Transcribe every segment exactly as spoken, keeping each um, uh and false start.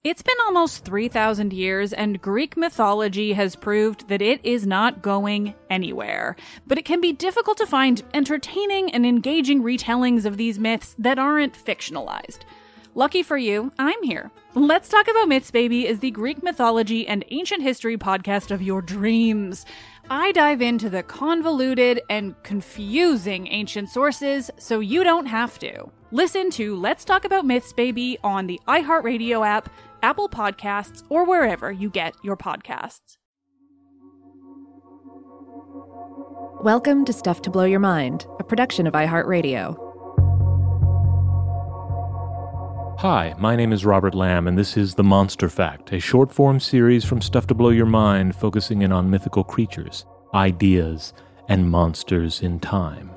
It's been almost three thousand years, and Greek mythology has proved that it is not going anywhere. But it can be difficult to find entertaining and engaging retellings of these myths that aren't fictionalized. Lucky for you, I'm here. Let's Talk About Myths, Baby is the Greek mythology and ancient history podcast of your dreams. I dive into the convoluted and confusing ancient sources so you don't have to. Listen to Let's Talk About Myths, Baby on the iHeartRadio app, Apple Podcasts, or wherever you get your podcasts. Welcome to Stuff to Blow Your Mind, a production of iHeartRadio. Hi, my name is Robert Lamb, and this is The Monster Fact, a short-form series from Stuff to Blow Your Mind focusing in on mythical creatures, ideas, and monsters in time.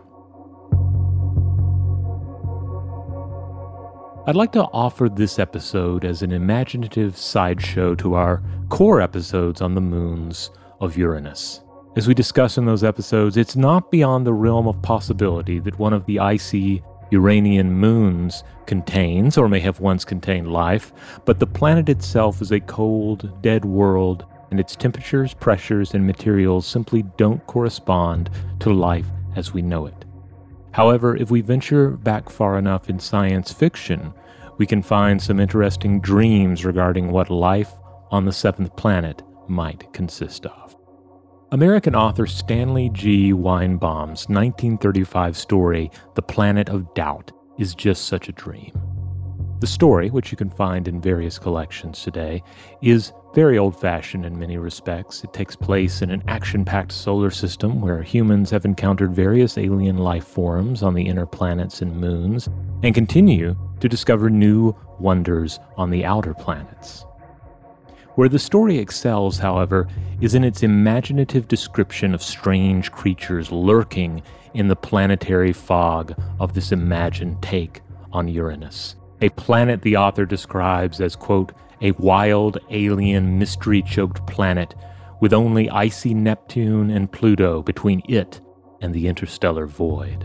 I'd like to offer this episode as an imaginative sideshow to our core episodes on the moons of Uranus. As we discuss in those episodes, it's not beyond the realm of possibility that one of the icy Uranian moons contains, or may have once contained, life, but the planet itself is a cold, dead world, and its temperatures, pressures, and materials simply don't correspond to life as we know it. However, if we venture back far enough in science fiction, we can find some interesting dreams regarding what life on the seventh planet might consist of. American author Stanley G. Weinbaum's nineteen thirty-five story, The Planet of Doubt, is just such a dream. The story, which you can find in various collections today, is very old-fashioned in many respects. It takes place in an action-packed solar system where humans have encountered various alien life forms on the inner planets and moons, and continue to discover new wonders on the outer planets. Where the story excels, however, is in its imaginative description of strange creatures lurking in the planetary fog of this imagined take on Uranus, a planet the author describes as, quote, a wild, alien, mystery-choked planet with only icy Neptune and Pluto between it and the interstellar void.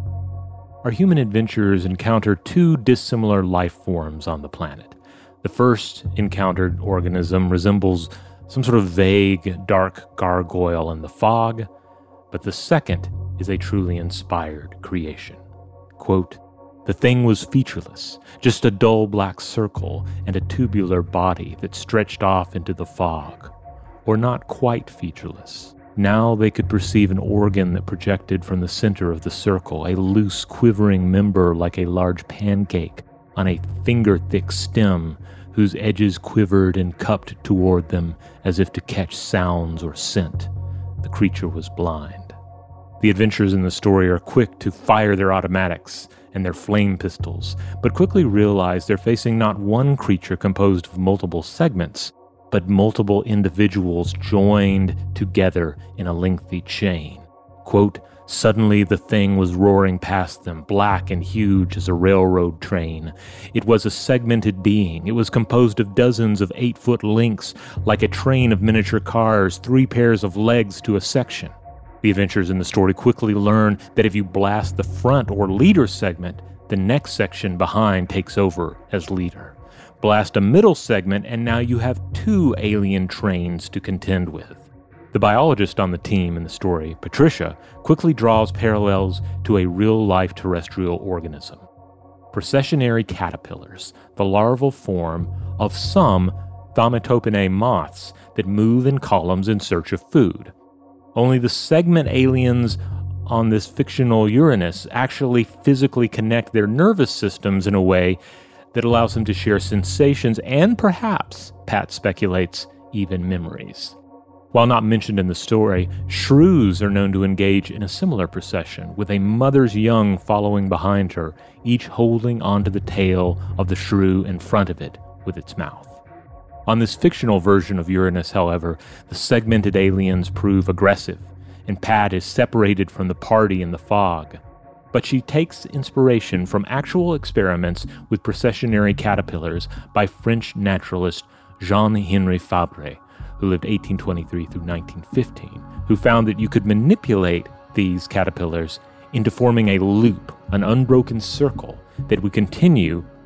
Our human adventurers encounter two dissimilar life forms on the planet. The first encountered organism resembles some sort of vague, dark gargoyle in the fog, but the second is a truly inspired creation. Quote, the thing was featureless, just a dull black circle and a tubular body that stretched off into the fog, or not quite featureless. Now they could perceive an organ that projected from the center of the circle, a loose, quivering member like a large pancake on a finger-thick stem whose edges quivered and cupped toward them as if to catch sounds or scent. The creature was blind. The adventurers in the story are quick to fire their automatics and their flame pistols, but quickly realize they're facing not one creature composed of multiple segments, but multiple individuals joined together in a lengthy chain. Quote, suddenly the thing was roaring past them, black and huge as a railroad train. It was a segmented being. It was composed of dozens of eight-foot links, like a train of miniature cars, three pairs of legs to a section. The adventurers in the story quickly learn that if you blast the front or leader segment, the next section behind takes over as leader. Blast a middle segment, and now you have two alien trains to contend with. The biologist on the team in the story, Patricia, quickly draws parallels to a real-life terrestrial organism. Processionary caterpillars, the larval form of some Thaumatopinae moths that move in columns in search of food. Only the segment aliens on this fictional Uranus actually physically connect their nervous systems in a way that allows them to share sensations and perhaps, Pat speculates, even memories. While not mentioned in the story, shrews are known to engage in a similar procession, with a mother's young following behind her, each holding onto the tail of the shrew in front of it with its mouth. On this fictional version of Uranus, however, the segmented aliens prove aggressive, and Pat is separated from the party in the fog. But she takes inspiration from actual experiments with processionary caterpillars by French naturalist Jean-Henri Fabre, who lived eighteen twenty-three through nineteen fifteen, who found that you could manipulate these caterpillars into forming a loop, an unbroken circle, that would continue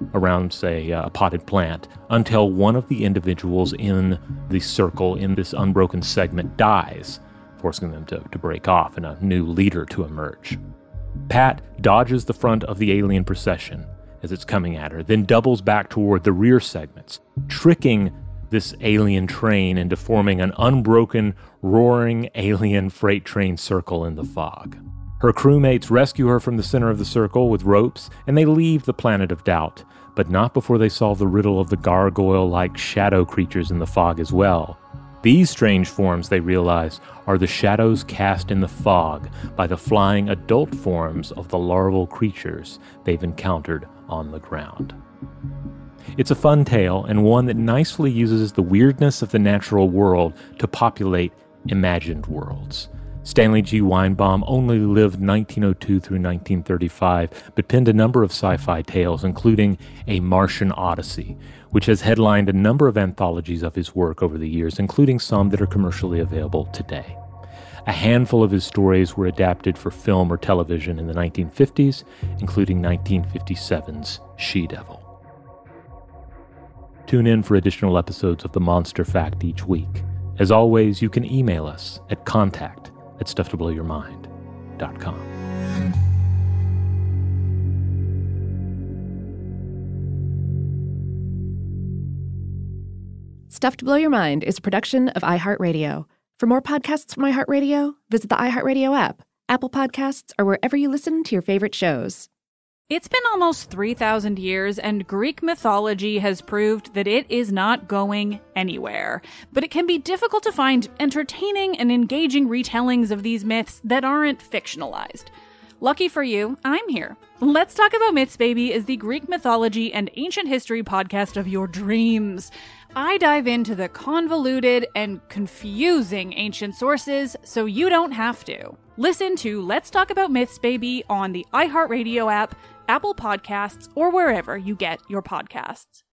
around, say, a potted plant, until one of the individuals in the circle in this unbroken segment dies, forcing them to, to break off and a new leader to emerge. Pat dodges the front of the alien procession as it's coming at her, then doubles back toward the rear segments, tricking this alien train into forming an unbroken, roaring alien freight train circle in the fog. Her crewmates rescue her from the center of the circle with ropes, and they leave the planet of doubt, but not before they solve the riddle of the gargoyle-like shadow creatures in the fog as well. These strange forms, they realize, are the shadows cast in the fog by the flying adult forms of the larval creatures they've encountered on the ground. It's a fun tale, and one that nicely uses the weirdness of the natural world to populate imagined worlds. Stanley G. Weinbaum only lived nineteen oh two through nineteen thirty-five, but penned a number of sci-fi tales, including A Martian Odyssey, which has headlined a number of anthologies of his work over the years, including some that are commercially available today. A handful of his stories were adapted for film or television in the nineteen fifties, including nineteen fifty-seven's She-Devil. Tune in for additional episodes of The Monster Fact each week. As always, you can email us at contact at stuff to blow your mind dot com. Stuff to Blow Your Mind is a production of iHeartRadio. For more podcasts from iHeartRadio, visit the iHeartRadio app, Apple Podcasts, or wherever you listen to your favorite shows. It's been almost three thousand years, and Greek mythology has proved that it is not going anywhere. But it can be difficult to find entertaining and engaging retellings of these myths that aren't fictionalized. Lucky for you, I'm here. Let's Talk About Myths, Baby is the Greek mythology and ancient history podcast of your dreams. I dive into the convoluted and confusing ancient sources so you don't have to. Listen to Let's Talk About Myths, Baby on the iHeartRadio app, Apple Podcasts, or wherever you get your podcasts.